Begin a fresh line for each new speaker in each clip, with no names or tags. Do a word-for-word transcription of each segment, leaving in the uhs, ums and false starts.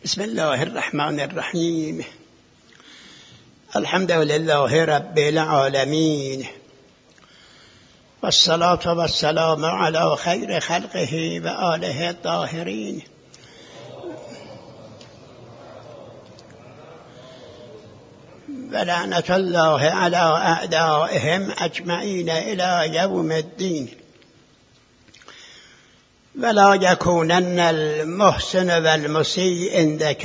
بسم الله الرحمن الرحیم. الحمد لله رب العالمین و الصلاة و السلام علی خیر خلقه و آله الطاهرین. و لعنت الله علی اعدائهم اجمعین الی یوم الدین. ولا یکونن المحسن و المسیء عندک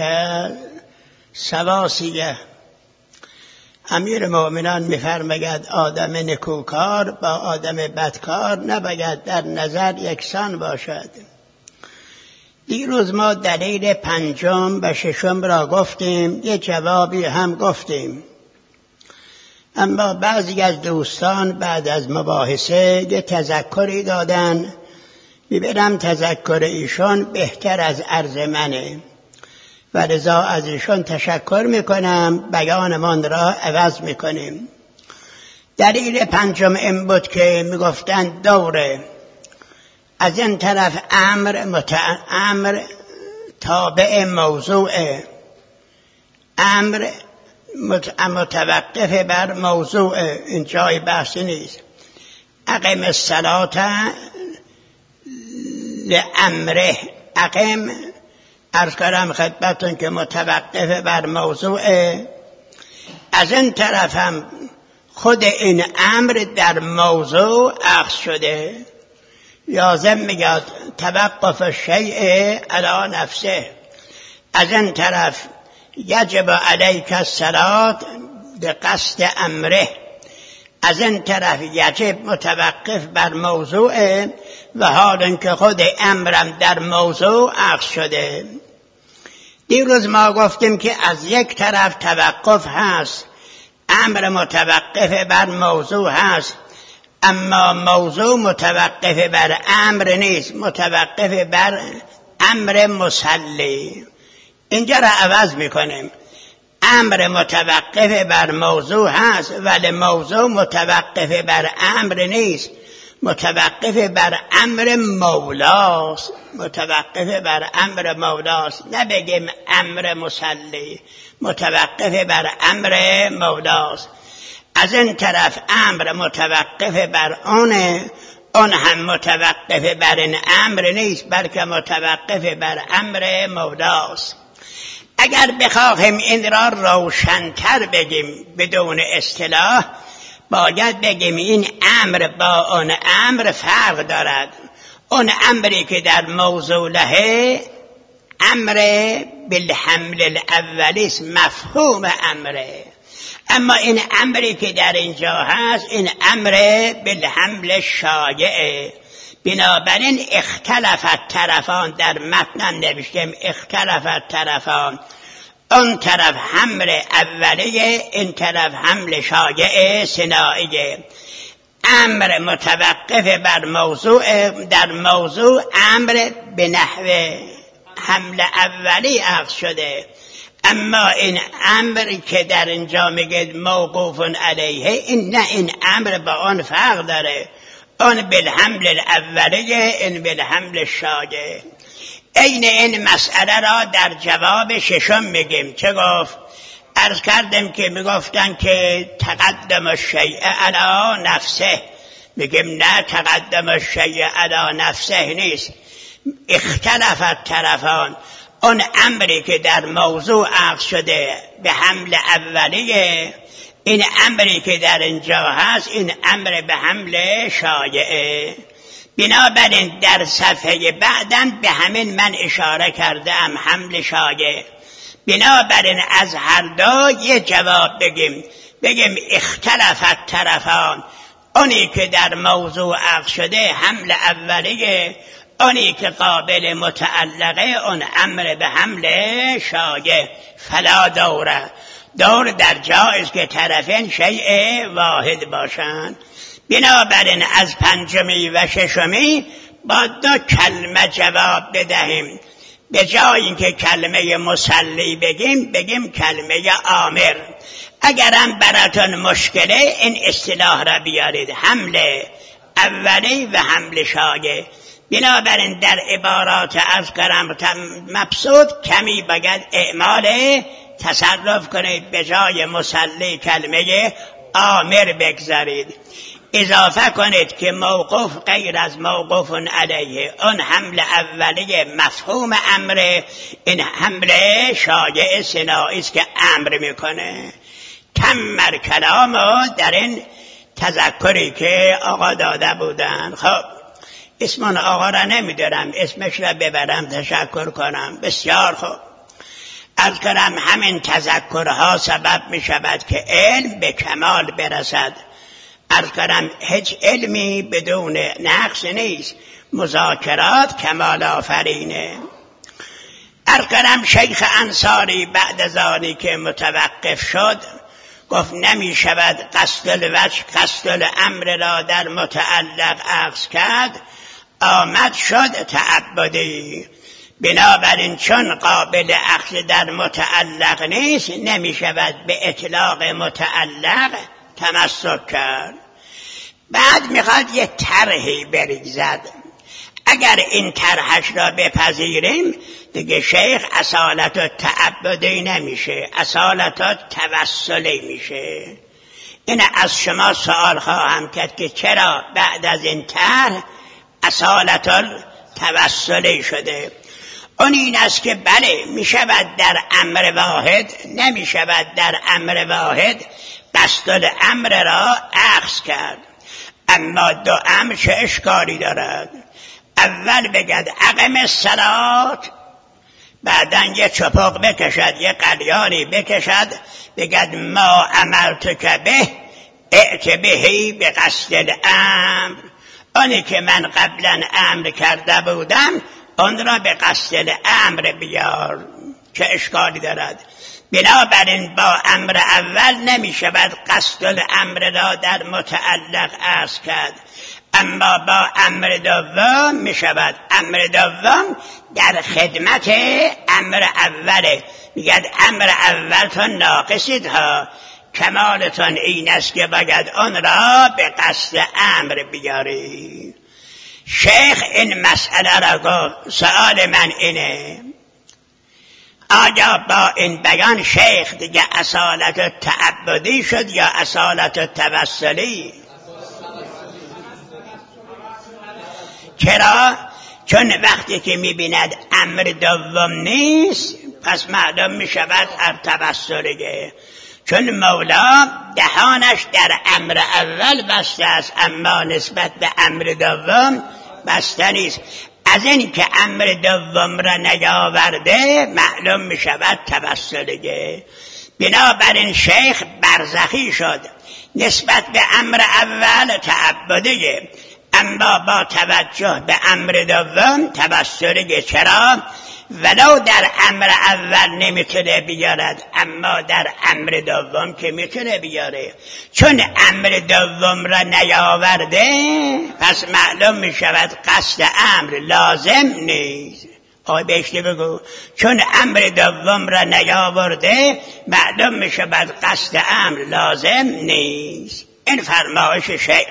سواسیه. امیر مومنان می‌فرماید آدم نکوکار با آدم بدکار نباید در نظر یکسان باشد. دیروز ما دلیل پنجم و ششم را گفتیم، یه جوابی هم گفتیم، اما بعضی از دوستان بعد از مباحثه یه تذکری دادن. میبینم تذکر ایشان بهتر از عرض منه و لذا از ایشان تشکر میکنم، بیانمان را عوض میکنیم. دلیل پنجم این بود که میگفتن دوره از این طرف امر متع... امر تابع موضوع، امر مت... متوقف بر موضوع، این جای بحثی نیست. اقم الصلاة لامره، اقم عرض کردم خدمتون که متوقف بر موضوع. از این طرف هم خود این امر در موضوع اخذ شده. لازم میگه توقف الشیء علی نفسه. از این طرف یجب علیک الصلاة لقصد امره، از این طرف یجب متوقف بر موضوع و حال اینکه خود امرم در موضوع اخذ شده. دیروز ما گفتیم که از یک طرف توقف هست، امر متوقف بر موضوع هست، اما موضوع متوقف بر امر نیست، متوقف بر امر مسلی. اینجا را عوض میکنیم. امر متوقف بر موضوع هست ولی موضوع متوقف بر امر نیست، متوقف بر امر مولاست، متوقف بر امر مولاست. نبگیم امر مسلی، متوقف بر امر مولاست. از این طرف امر متوقف بر اونه، اون هم متوقف بر این امر نیست بلکه متوقف بر امر مولاست. اگر بخواهیم این را روشن‌تر بگیم بدون اصطلاح، باید بگیم این امر با اون امر فرق دارد. اون امری که در موضوع له امر بالحمل الاولی است، مفهوم امره، اما این امری که در اینجا هست این امر بالحمل شایعه. بنابراین اختلفت طرفان، در متن نوشتیم اختلفت طرفان، اون طرف حمل اولیه، این طرف حمل شایعه صناعیه. امر متوقف بر موضوع، در موضوع امر به نحو حمل اولی اخذ شده، اما این امر که در اینجا میگه موقوف علیه، این نه، این امر با آن فرق داره. آن بالحمل الاولیه، این بالحمل شایعه. این این مسئله را در جواب ششم میگیم. چه گفت؟ عرض کردم که میگفتن که تقدم الشیء علی نفسه، میگیم نه، تقدم الشیء علی نفسه نیست. اختلفت طرفان، اون امری که در موضوع اخذ شده به حمل اولیه، این امری که در اینجا هست این امر به حمل شایعه. بنابراین در صفحه بعداً به همین من اشاره کردم، حمل شایعه. بنابراین از هر دو یه جواب بگیم، بگیم اختلفت طرفان، اونی که در موضوع اخذ شده حمل اولیه، اونی که قابل متعلقه اون امر به حمل شایعه. فلا دوره، دور در جایز که طرفین شیء واحد باشند. بنابراین از پنجمی و ششمی با دو کلمه جواب بدهیم. به جای اینکه کلمه مسلی بگیم، بگیم کلمه آمر. اگرم براتون مشکله این اصطلاح را بیارید، حمل اولی و حمل شایعه. بنابراین در عبارات از کرم مبسوط کمی باید اعمال تصرف کنید، به جای مصلی کلمه آمر بگذارید، اضافه کنید که موقوف غیر از موقوف علیه، اون حمل اولیه مفهوم امر، این حمل شایع صناعی است که امر میکنه. تمر کلام در این تذکری که آقا داده بودن. خب اسم اون آقا را نمیدارم، اسمش را ببرم تشکر کنم. بسیار خوب. از کنم همین تذکرها سبب می شود که علم به کمال برسد. از کنم هیچ علمی بدون نقص نیست، مذاکرات کمال آفرینه. از کنم شیخ انصاری بعد از آنی که متوقف شد گفت نمی شود قصد الوجه قصد الامر را در متعلق اخذ کرد، آمد شد تعبدی. بنابراین چون قابل اخذ در متعلق نیست نمی شود به اطلاق متعلق تمسک کرد. بعد میخواد یه طرحی بریزد. اگر این طرحش را بپذیریم دیگه شیخ اصالت و تعبدی نمیشه، اصالت و توسلی میشه. این از شما سوال خواهم کرد که چرا بعد از این طرح اصالت و توسلی شده؟ اون این است که بله می شود در امر واحد، نمی شود در امر واحد قصد الامر را اخذ کرد. اما دو امر چه اشکالی دارد؟ اول بگد اقم الصلات، بعدن یه چپاق بکشد، یه قلیانی بکشد بگد ما امرتک به ائت بهی به قصد الامر، آنی که من قبلا امر کرده بودم آن را به قصد الامر بیار. چه اشکالی دارد؟ بنابراین با امر اول نمی شود قصد الامر را در متعلق اخذ کرد، اما با امر دوم می شود. امر دوم در خدمت امر اوله، میگد امر اولتون ناقصید ها، کمالتون این است که باید آن را به قصد امر بیاری. شیخ این مسئله را گفت. سؤال من اینه آیا با این بیان شیخ دیگه اصالت تعبدی شد یا اصالت توسلی؟ چرا؟ چون وقتی که میبیند امر دوم نیست پس معلوم میشود توسلیه. چون مولا دهانش در امر اول بسته است اما نسبت به امر دوم بسته نیست. از این که امر دوم را نیاورده معلوم می شود توسلیه. بنابراین شیخ برزخی شد، نسبت به امر اول تعبدیه اما با توجه به امر دوم توسلیه. چرا؟ ولو در امر اول نمیتونه بیارد اما در امر دوم که میتونه بیاره. چون امر دوم را نیاورده پس معلوم میشود قصد امر لازم نیست. آقای بهشتی بگو. چون امر دوم را نیاورده معلوم میشود قصد امر لازم نیست. این فرمایش شیخ.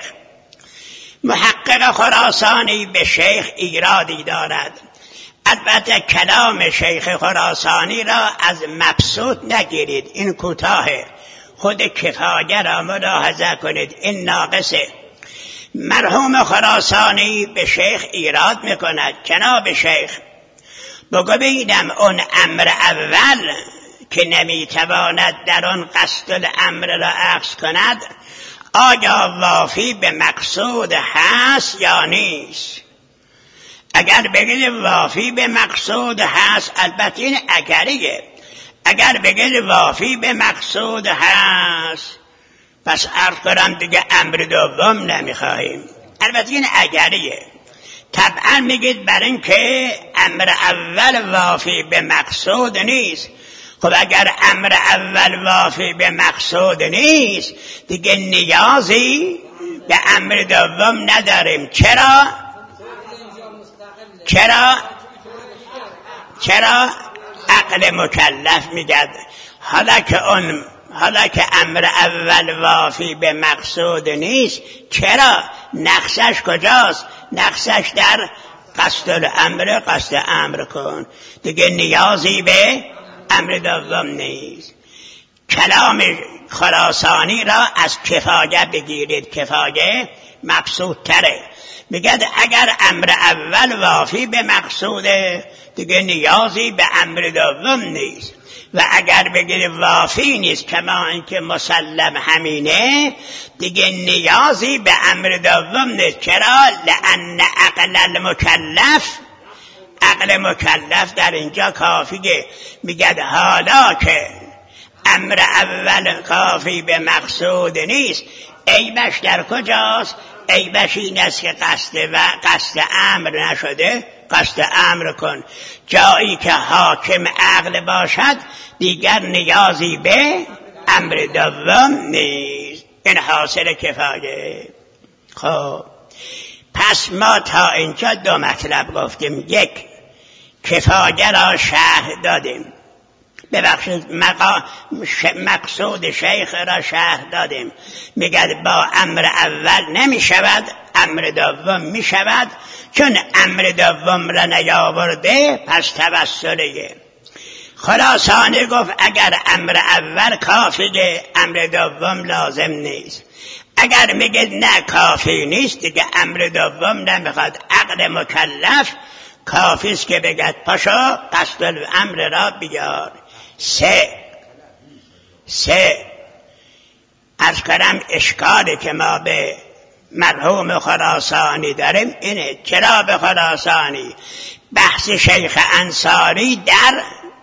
محقق خراسانی به شیخ ایرادی دارد. البته کلام شیخ خراسانی را از مبسوط نگیرید، این کوتاهه. خود کفایه را ملاحظه کنید، این ناقصه. مرحوم خراسانی به شیخ ایراد میکند. جناب شیخ بگو ببینم اون امر اول که نمیتواند در آن قصد الامر را اخذ کند آیا وافی به مقصود هست یا نیست؟ اگر بگید وافی به مقصود هست، البته این اگریه، اگر بگید وافی به مقصود هست پس عرض کنم دیگه امر دوم نمیخواهیم. البته این اگریه. طبعا میگید بر این که امر اول وافی به مقصود نیست. خب اگر امر اول وافی به مقصود نیست دیگه نیازی به امر دوم نداریم. چرا؟ چرا؟ چرا؟ عقل مکلف میگد حالا که اون حالا که امر اول وافی به مقصود نیست، چرا؟ نقصش کجاست؟ نقصش در قصد الامر قصد امر کن، دیگه نیازی به امر دوم نیست. کلام خراسانی را از کفایه بگیرید، کفایه مقصود تره. میگه اگر امر اول وافی به مقصوده دیگه نیازی به امر دوم نیست، و اگر بگیری وافی نیست کما اینکه مسلم همینه دیگه نیازی به امر دوم نیست. چرا؟ لأن عقل المکلف، عقل مکلف در اینجا کافیه. میگه حالا که امر اول کافی به مقصود نیست، عیبش در کجاست؟ عیبش این است که قصد و قصد امر نشده. قصد امر کن. جایی که حاکم عقل باشد دیگر نیازی به امر دوم نیست. این حاصل کفایه. خب پس ما تا اینجا دو مطلب گفتیم. یک، کفایه را شرح دادیم، ببخشید مقصود شیخ را شرح دادیم. میگه با امر اول نمی شود، امر دوم می شود. چون امر دوم را نیاورده پس توسلیه. خراسانی گفت اگر امر اول کافیه امر دوم لازم نیست. اگر میگه نه کافی نیست دیگه امر دوم نمیخواد. عقل مکلف کافیست که بگد پاشو قصد الامر را بیار. سه سه از کنم اشکالی که ما به مرحوم خراسانی داریم اینه. چرا به خراسانی؟ بحث شیخ انصاری در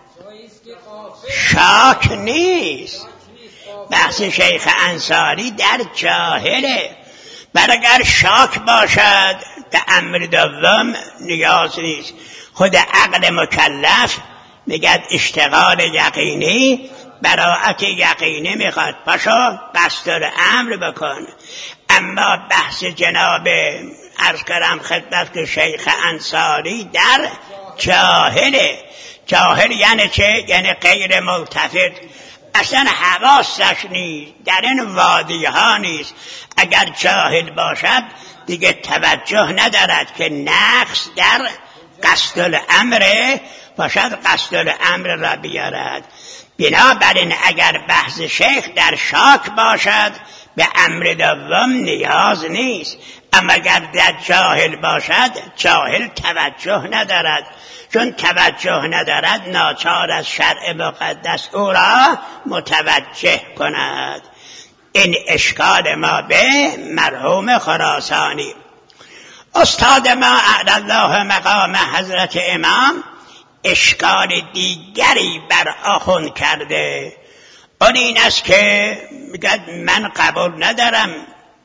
شاک نیست، بحث شیخ انصاری در جاهله. بر اگر شاک باشد به امر دوم نیاز نیست. خود عقل مکلف میگه اشتغال یقینی، براءت یقینی میخواد، پاشو قصد الامر بکن. اما بحث جناب عرض کردم خدمت که شیخ انصاری در جاهله. جاهل یعنی چه؟ یعنی غیر ملتفت، اصلا حواسش نیست، در این وادی ها نیست. اگر جاهل باشد دیگه توجه ندارد که نقص در قصد الامر باشد، قصد الامر را بیارد. بنابراین اگر بحث شیخ در شاک باشد به امر دوم نیاز نیست. اما اگر در جاهل باشد جاهل توجه ندارد. چون توجه ندارد ناچار از شرع مقدس او را متوجه کند. این اشکال ما به مرحوم خراسانی. استاد ما اعلی الله مقام حضرت امام اشکال دیگری بر آخوند کرده. اون این است که میگه من قبول ندارم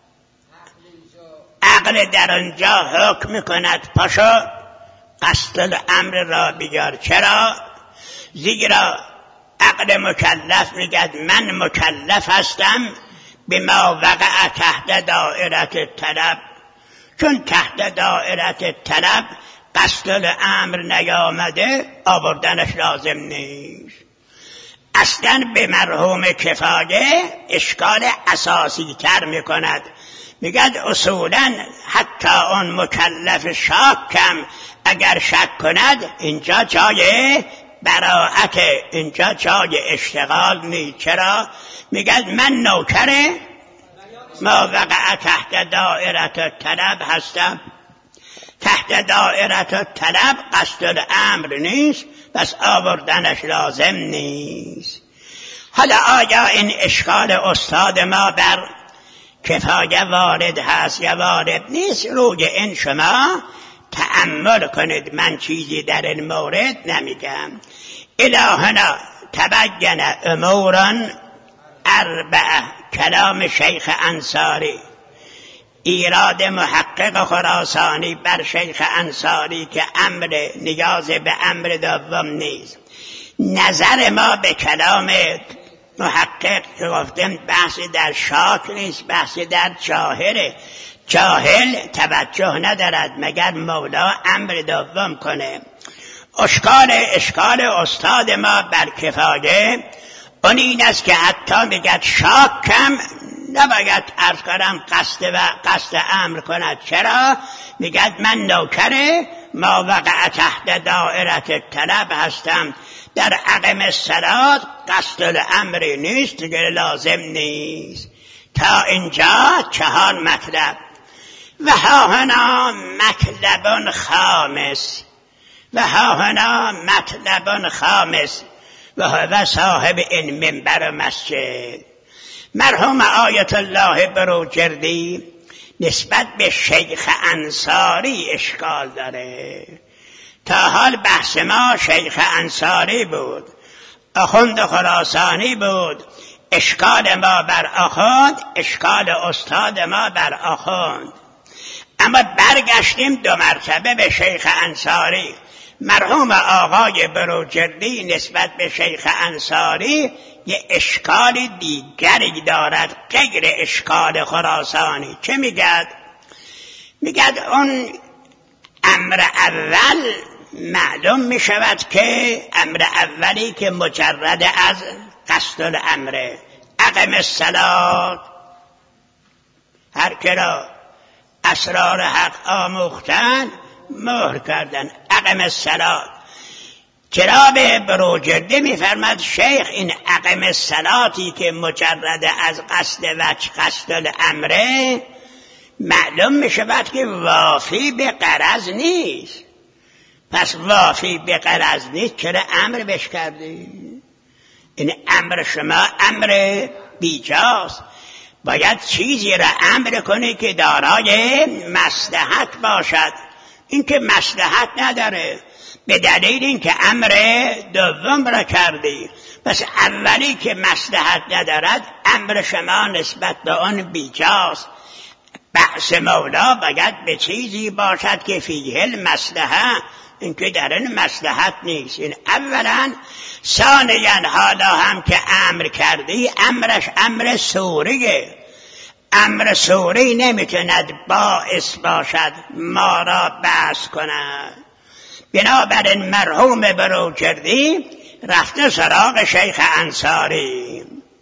عقل در آنجا حکم میکند پاشو قصد الامر را بیار. چرا؟ زیرا عقل مکلف میگه من مکلف هستم بما وقع تحت دائرت طلب. چون تحت دائرت طلب قصد الامر نیامده آوردنش لازم نیست. اصلا به مرحوم کفایه اشکال اساسی تر میکند. میگد اصولا حتی اون مکلف شاکم اگر شک کند اینجا جای براءت، اینجا جای اشتغال نیست. چرا؟ میگد من نوکر ما وقع تحت دائرت طلب هستم. تحت دائرت طلب قصد الامر نیست، بس آوردنش لازم نیست. حالا آیا این اشکال استاد ما بر کفایه وارد هست یا وارد نیست؟ روی این شما تأمل کنید. من چیزی در این مورد نمیگم. الهنا تبین امورا اربعه. کلام شیخ انصاری، ایراد محقق خراسانی بر شیخ انصاری که امر نیاز به امر دوم نیست. نظر ما به کلام محقق که گفتم بحثی در شاک نیست، بحثی در جاهله. جاهل توجه ندارد مگر مولا امر دوم کنه. اشکال اشکال استاد ما بر کفایه اون این است که حتی میگد شاکم نباید عرض کنم قصد و قصد امر کند. چرا؟ میگد من نوکر ما وقع تحت دائره طلب هستم، در عقم الصلات قصد الامری نیست که لازم نیست. تا اینجا چهار مطلب. و ها هنا مطلب خامس، و ها هنا مطلب خامس و هو صاحب این منبر مسجد. مرحوم آیت الله بروجردی نسبت به شیخ انصاری اشکال داره. تا حال بحث ما شیخ انصاری بود، آخوند خراسانی بود. اشکال ما بر آخوند، اشکال استاد ما بر آخوند. اما برگشتیم دو مرتبه به شیخ انصاری. مرحوم آقای بروجردی نسبت به شیخ انصاری یه اشکال دیگری دارد غیر اشکال خراسانی. چه میگد؟ میگد اون امر اول معلوم میشود که امر اولی که مجرد از قصد الامره، اقم الصلاة، هر که را اسرار حق آموختن مهر کردن، اقم الصلاة. جناب بروجردی میفرماد شیخ این اقم الصلاتی که مجرد از قصد وجه قصد الامره معلوم میشود که وافی به غرض نیست. پس وافی به غرض نیست چرا امر بش کردی؟ این امر شما امر بیجاست. باید چیزی را امر کنی که دارای مصلحت باشد. این که مصلحت نداره، به دلیل اینکه امر دوم را کردی. پس اولی که مصلحت ندارد امر شما نسبت به آن بیجاست. بحث مولا باید به چیزی باشد که فیه المصلحه، این که در این مصلحت نیست. این اولا. ثانیا حالا هم که امر کردی امرش امر سوریه. امر سوری نمیتوند باعث باشد ما را بحث کند. بنابراین مرحوم بروجردی رفته سراغ شیخ انصاری.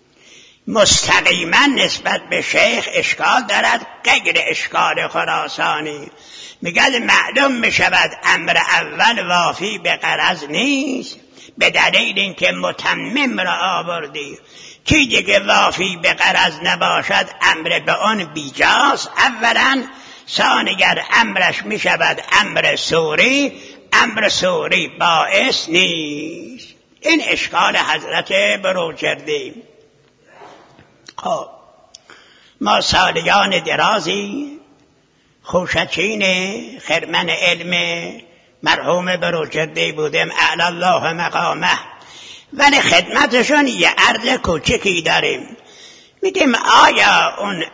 مستقیما نسبت به شیخ اشکال دارد غیر اشکال خراسانی. میگه معلوم میشود امر اول وافی به غرض نیست به دلیل اینکه متمم را آوردی. چیزی که وافی به غرض نباشد امر به آن بیجاست اولا. ثانیاً امرش میشود امر سوری، امر سوری باعث نیست. این اشکال حضرت بروجردی. خب ما سالیان درازی خوشچین خرمن علم مرحوم بروجردی بودیم اعلی الله مقامه، ولی خدمتشون یه عرض کوچکی داریم. میگیم آیا اون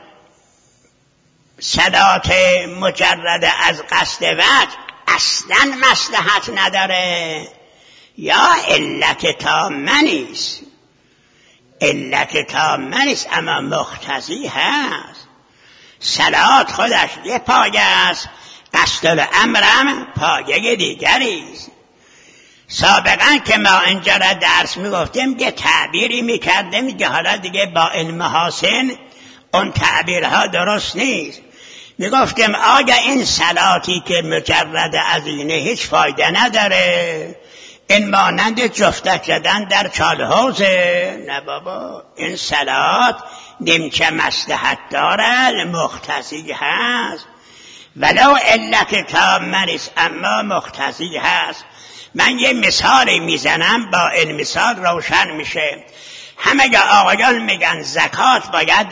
صلات مجرد از قصد وجه اصلا مصلحت نداره یا علت تامه نیست؟ علت تامه نیست اما مقتضی هست. صلات خودش یه پایه است، قصد الامرم پایه دیگری است. سابقا که ما اینجا را درس میگفتیم که تعبیری میکردیم که حالا دیگه با علم حاسن اون تعبیرها درست نیست. میگفتیم آیا این صلاتی که مجرد از اینه هیچ فایده نداره؟ این مانند جفتک زدن در چالحوزه؟ نه بابا، این صلات نیمچه مصلحت دارد، مقتضی هست، ولو علت تامه نیست اما مقتضی هست. من یه مثالی میزنم با این مثال روشن میشه. همه آقایان میگن زکات باید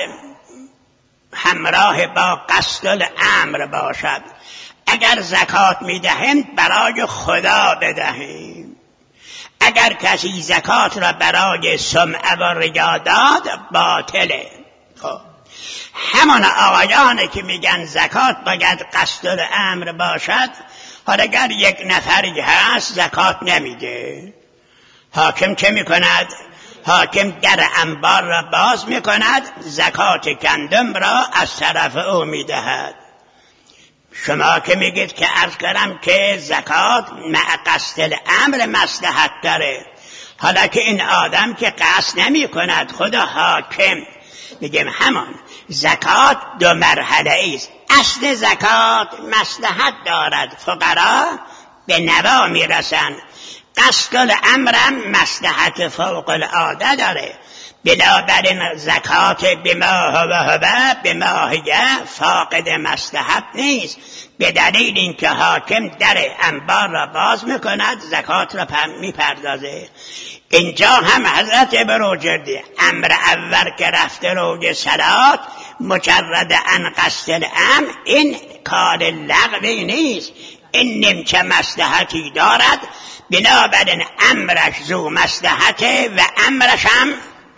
همراه با قصد الامر باشد. اگر زکات میدهیم برای خدا بدهیم. اگر کسی زکات را برای سمعه و ریا داد باطله. خب همان آقایانی که میگن زکات باید قصد الامر باشد، حالا اگر یک نفری هست زکات نمیده، حاکم چه میکند؟ حاکم در انبار را باز میکند، زکات گندم را از طرف او میدهد. شما که میگید که عرض کردم که زکات مع قصد الامر مصلحت داره، حالا که این آدم که قصد نمی کند خدا حاکم، میگیم همان زکات دو مرحله است. اصل زکات مصلحت دارد، فقرا به نوا میرسن. قصد الامرم مصلحت فوق العاده داره. بنابراین زکات بما هو هو بما هی فاقد مصلحت نیست. به دلیل اینکه حاکم در انبار را باز میکند زکات را میپردازه. اینجا هم حضرت بروجردی امر اول که رفته روی صلات مجرد ان قصد الامر، این کار لغوی نیست، این نمچه مصلحتی دارد. بنابراین امرش ذو مصلحته و امرش هم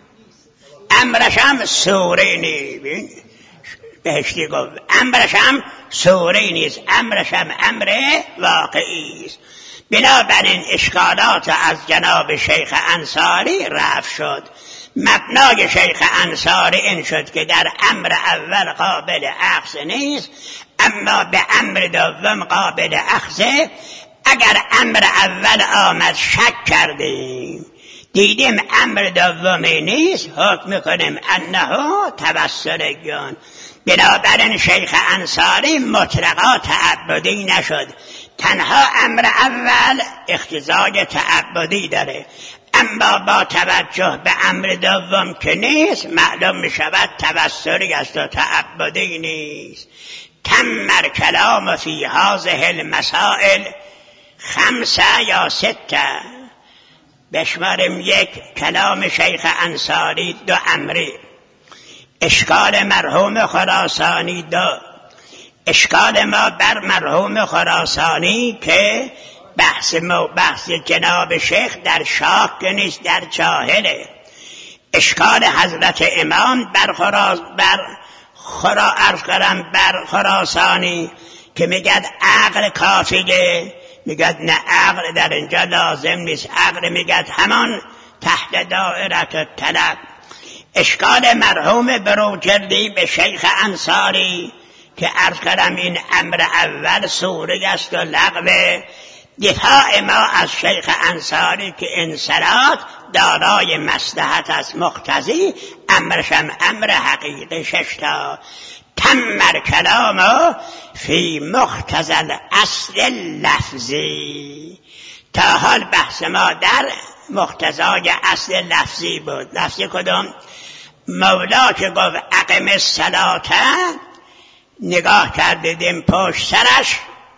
امرش هم سوری نیست. بهشتی گفت امرش هم سوری نیست، امرش هم امر واقعی است. بنابراین اشکالات از جناب شیخ انصاری رفع شد. مبنای شیخ انصاری این شد که در امر اول قابل اخذ نیست، اما به امر دوم قابل اخذه. اگر امر اول آمد شک کردیم دیدیم امر دومی نیست، حکم میکنیم انه توسلیون. بنابراین شیخ انصاری مطلقا تعبدی نشد، تنها امر اول اقتضای تعبدی داره، اما با توجه به امر دوم که نیست معلوم میشود توسلی است و تعبدی نیست. تم کلام فی هذه المسائل خمسه یا سته. بشماریم: یک، کلام شیخ انصاری دو امری. اشکال مرحوم خراسانی دو. اشکال ما بر مرحوم خراسانی که بحث مو بحث جناب شیخ در شاک نیست، در جاهله. اشکال حضرت امام بر خراس بر خرا عرض کردم بر خراسانی که میگد عقل کافیه، میگد نه عقل در اینجا لازم نیست، عقل میگد همان تحت دائره طلب. اشکال مرحوم بروجردی به شیخ انصاری که عرض کردم این امر اول سوری است و لغوه. دفاع ما از شیخ انصاری که انصرات دارای مصلحت از مقتضی، امرشم امر حقیقی ششتا. تمر کلام فی مقتضی الاصل لفظی. تا حال بحث ما در مقتضای اصل لفظی بود. لفظی کدوم؟ مولا که گفت اقم الصلاة، نگاه کردیم پشت سرش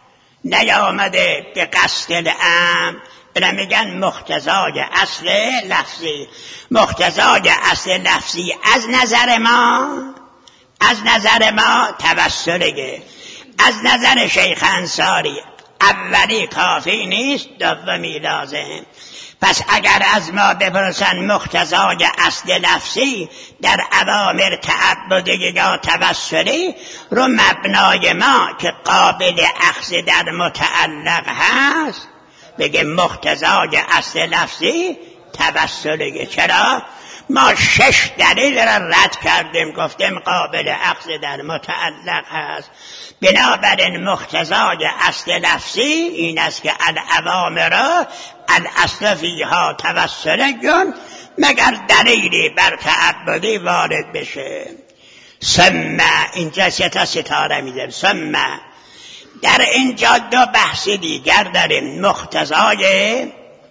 نیامده به قصد الامر، اینا میگن مقتضای اصل لفظی. مقتضای اصل لفظی از نظر ما از نظر ما توسلیه. از نظر شیخ انصاری اولی کافی نیست، دومی لازم. پس اگر از ما بپرسن مقتضای اصل لفظی در اوامر تعبدی یا توسلی، رو مبنای ما که قابل اخذ در متعلق هست بگه مقتضای اصل لفظی توسلی. چرا؟ ما شش دلیل را رد کردیم، گفتیم قابل اخذ در متعلق هست. بنابراین مقتضای اصل لفظی این است که الاوامر الاصل فیها توسلیون، مگر دلیلی بر تعبدی وارد بشه. ثم اینجا سه تا ستاره میذاریم. ثم در اینجا دو بحث دیگر داریم. مقتضای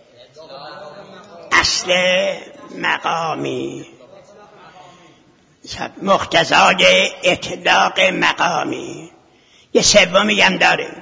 اصل مقامی، مقتضای اطلاق مقامی. یه سومی هم داریم،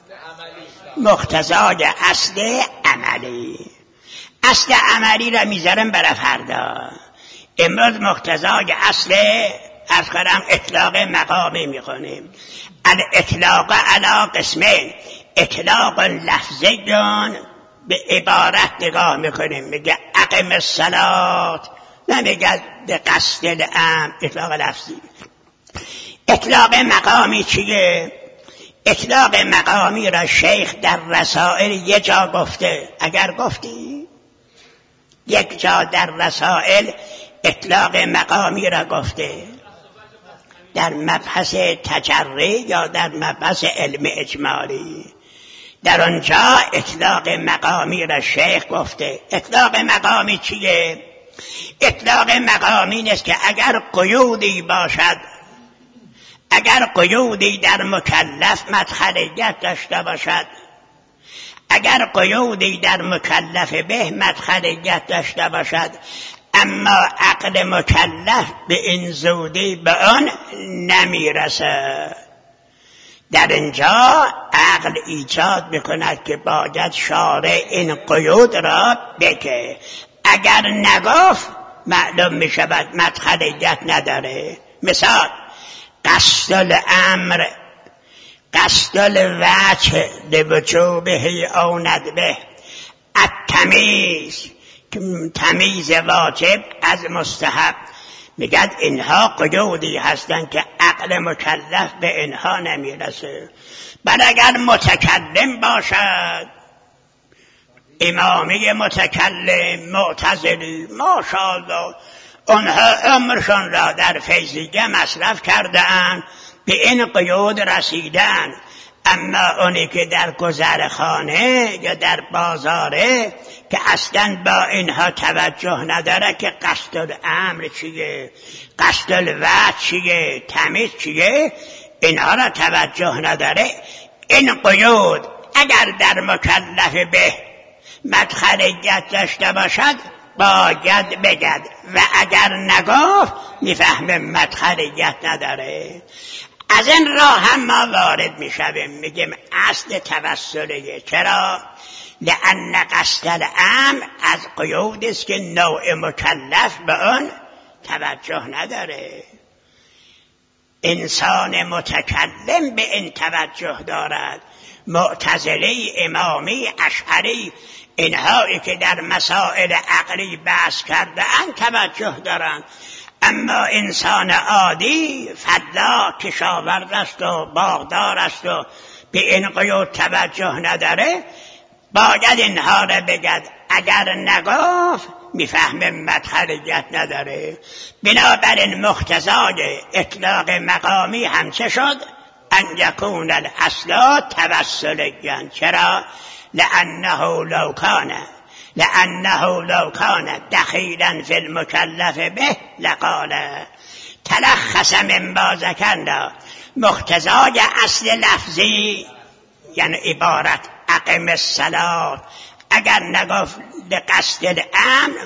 مقتضای اصل عملی. اصل عملی را میذارم برای فردا. امروز مقتضای اصل عرض کردم اطلاق مقامی میخونیم. الاطلاق علی قسمین، اطلاق لفظی به عبارت نگاه میکنیم، میگه اقم الصلاة، نمیگه به قصد الامر. اطلاق لفظی. اطلاق مقامی چیه؟ اطلاق مقامی را شیخ در رسائل یه جا گفته. اگر گفتی یک جا در رسائل اطلاق مقامی را گفته، در مبحث تجری یا در مبحث علم اجمالی. در آنجا اطلاق مقامی را شیخ گفته. اطلاق مقامی چیه؟ اطلاق مقامی نیست که اگر قیودی باشد، اگر قیودی در مکلف مدخلیت داشته باشد، اگر قیودی در مکلف به مدخلیت داشته باشد، اما عقل مکلف به این زودی به آن نمیرسد. در اینجا عقل ایجاد میکند که باید شارع این قیود را بگه. اگر نگفت معلوم میشود مدخلیت نداره. مثال قصد الامر، قصد الوجه لوجوبه او ندبه، التمیز، تمیز واجب از مستحب. میگد اینها قیودی هستند که عقل مکلف به اینها نمیرسه. بل اگر متکلم باشد، امامی متکلم، معتزلی، ماشاءالله اونها عمرشون را در فیضیه مصرف کرده‌اند، به این قیود رسیدن. اما اونی که در گذرخانه یا در بازاره که اصلا با اینها توجه نداره که قصد الامر چیه، قصد الوجه چیه، تمیز چیه، اینها را توجه نداره، این قیود اگر در مکلف به مدخلیت داشته باشد باید بگد، و اگر نگفت میفهمه مدخلیت نداره. از این راه هم ما وارد میشویم، میگیم اصل توسلیه. چرا؟ لأن قصد الامر از قیود است که نوع مکلف به آن توجه نداره. انسان متکلم به این توجه دارد. معتزلی، امامی، اشعری، اینهایی که در مسائل عقلی بحث کرده‌اند توجه دارند. اما انسان عادی، فلاح، کشاورز است و باغدار است و به این قیود توجه نداره، باید اینها را بگد. اگر نگفت میفهمه مدخلیت نداره. بنابراین مقتضای اطلاق مقامی هم چه شد؟ ان یکون الاصل توسلیاً. چرا؟ لانه لو کان لانه لو کان دخیلا فی المکلف به لقال تلخص من ما ذکرنا. مقتضای اصل لفظی یعنی عبارت اقم الصلاة اگر نگفت لقصد الامر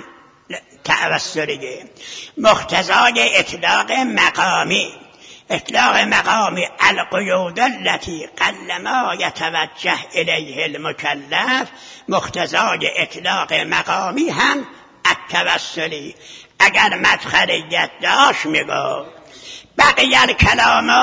توسلیه. مقتضای اطلاق مقامی، اطلاق مقامی القیود التي قل ما یتوجه الیه المکلف، مقتضای اطلاق مقامی هم التوسلی. اگر مدخلیت داشت میگو بقیه الکلام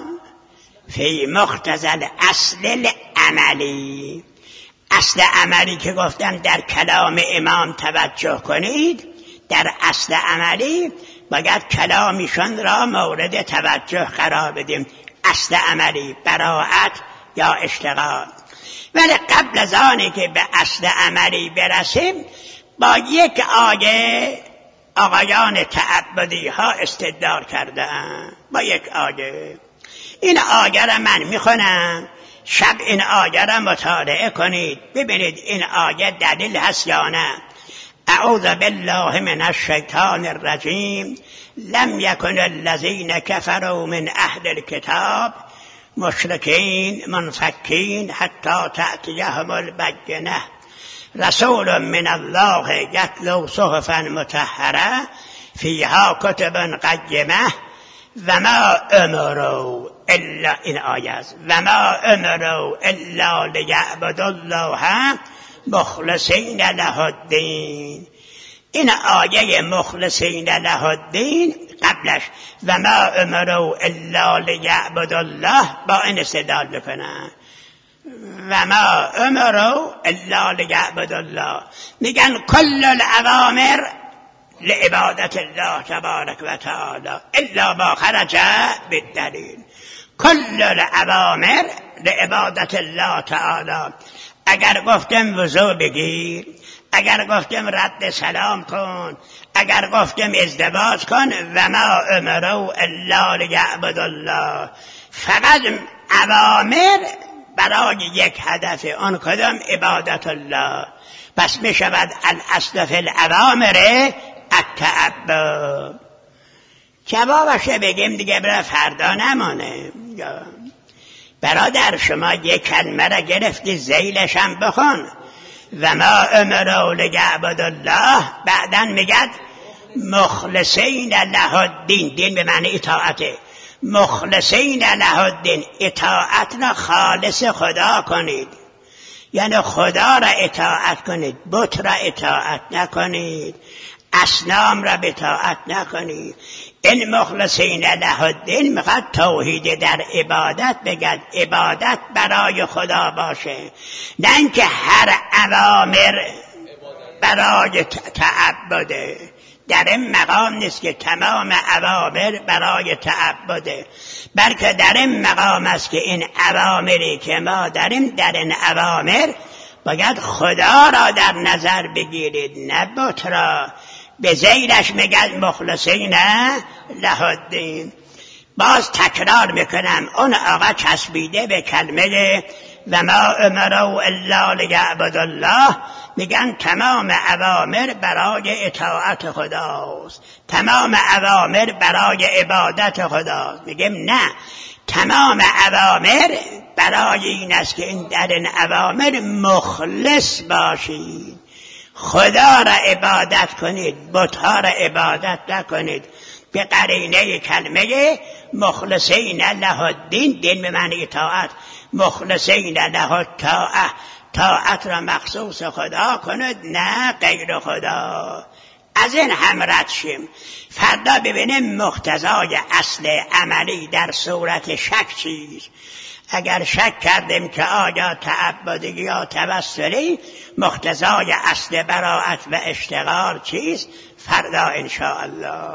فی مقتضی الاصل العملی. اصل عملی که گفتم در کلام امام توجه کنید، در اصل عملی باید کلامیشون را مورد توجه قرار بدیم. اصل عملی براءت یا اشتغال. ولی قبل از آنی که به اصل عملی برسیم با یک آیه آقایان تعبدی ها استدلال کردن. با یک آیه، این آیه را من میخونم، شب این آیه را مطالعه کنید ببینید این آیه دلیل هست یا نه. اعوذ بالله من الشیطان الرجیم. لم یکن الذین کفروا من اهل الكتاب مشرکین منفکین حتی تأتیهم البینة رسول من الله یتلو صحفا مطهره فیها کتب قیمه و ما امروا الا، این آیه است، و ما امروا الا لیعبدوا الله مخلصین له الدین. این آیه مخلصین له الدین قبلش و ما امروا الا لیعبدوا الله با این استدلال بکنن. و ما امروا الا لیعبدوا الله، میگن کل الاوامر لعبادت الله تبارک و تعالی الا ما خرج بالدلیل. کل الاوامر لعبادت الله تعالی. اگر گفتم وضو بگیر، اگر گفتم رد سلام کن، اگر گفتم ازدواج کن، و ما امروا الا لیعبدوا الله، فقط اوامر برای یک هدف، آن کدام؟ عبادت الله. پس می شود الاصل فی الاوامر التعبد. جوابش بگیم دیگه برای فردا نمانه. برادر شما یک کلمه را گرفتی ذیلش هم بخون و ما امروا لیعبدوا الله، بعدن میگد مخلصین له الدین، دین به معنی اطاعته، مخلصین له الدین، اطاعت را خالص خدا کنید، یعنی خدا را اطاعت کنید، بت را اطاعت نکنید، اصنام را اطاعت نکنید. این مخلصین له الدین میخواد توحید در عبادت بگد، عبادت برای خدا باشه، نه اینکه هر اوامر برای تعبده. در این مقام نیست که تمام اوامر برای تعبده، بلکه در این مقام است که این اوامری که ما داریم، در این اوامر باید خدا را در نظر بگیرید، نه بت را. به زیرش میگن مخلصین له الدین. باز تکرار میکنم، اون آقا چسبیده به کلمه و ما امروا الا لیعبدوا الله، میگن تمام اوامر برای اطاعت خداست، تمام اوامر برای عبادت خداست. میگم نه، تمام اوامر برای این است که این در این اوامر مخلص باشید، خدا را عبادت کنید، بت‌ها را عبادت نکنید. به قرینه کلمه مخلصین له الدین، دین به معنی اطاعت، مخلصین له الطاعه، طاعت را مخصوص خدا کند نه غیر خدا. از این هم رد شیم. فردا ببینیم مقتضای اصل عملی در صورت شک چیست. اگر شک کردیم که آیا تعبدی یا توسلی، مقتضای اصل براءت و اشتغال چیست؟ فردا انشاءالله.